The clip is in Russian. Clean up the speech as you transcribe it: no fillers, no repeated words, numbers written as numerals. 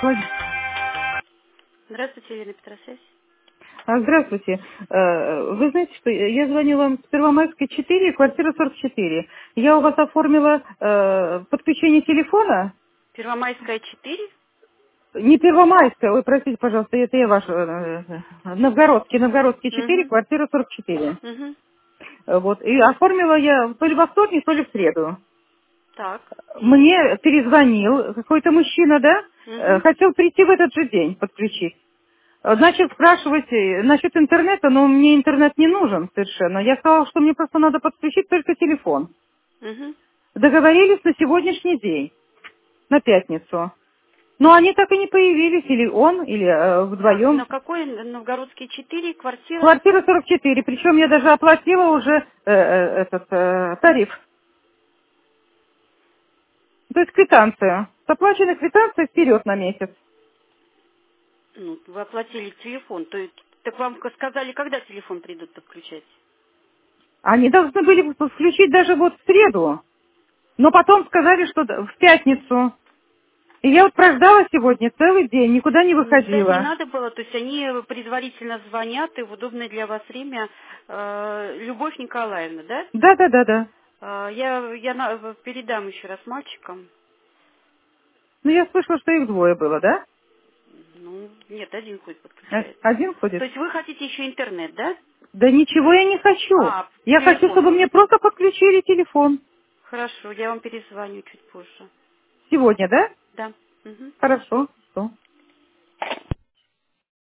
Здравствуйте, Елена Петросвязь. Здравствуйте. Вы знаете, что я звоню вам с Первомайской 4, квартира 44. Я у вас оформила подключение телефона. Первомайская 4? Не Первомайская, ой, простите, пожалуйста, это я ваш, Новгородский 4, Угу. квартира 44. Угу. Вот, и оформила я то ли во вторник, то ли в среду. Так. Мне перезвонил какой-то мужчина, да, Угу. хотел прийти в этот же день, подключить. Начал спрашивать насчет интернета, но мне интернет не нужен совершенно. Я сказала, что мне просто надо подключить только телефон. Угу. Договорились на сегодняшний день, на пятницу. Но они так и не появились, или он, или Так, вдвоем. на какой Новгородский 4 квартира? Квартира 44, причем я даже оплатила уже тариф. То есть квитанция. С оплаченной квитанцией вперед на месяц. Ну, вы оплатили телефон. То есть, так вам сказали, когда телефон придут подключать? Они должны были включить даже вот в среду. Но потом сказали, что в пятницу. И я вот прождала сегодня целый день, никуда не Ждать не выходила. надо было, то есть они предварительно звонят и в удобное для вас время. Любовь Николаевна, да? Да. Я передам еще раз мальчикам. Ну, я слышала, что их двое было, да? Ну, нет, один ходит, подключается. Один То ходит? есть вы хотите еще интернет, да? Да ничего я не хочу. А, Я хочу, телефон чтобы вы мне хотите. просто подключили телефон. Хорошо, я вам перезвоню чуть позже. Сегодня, да? Да. Мгм. Хорошо. Что?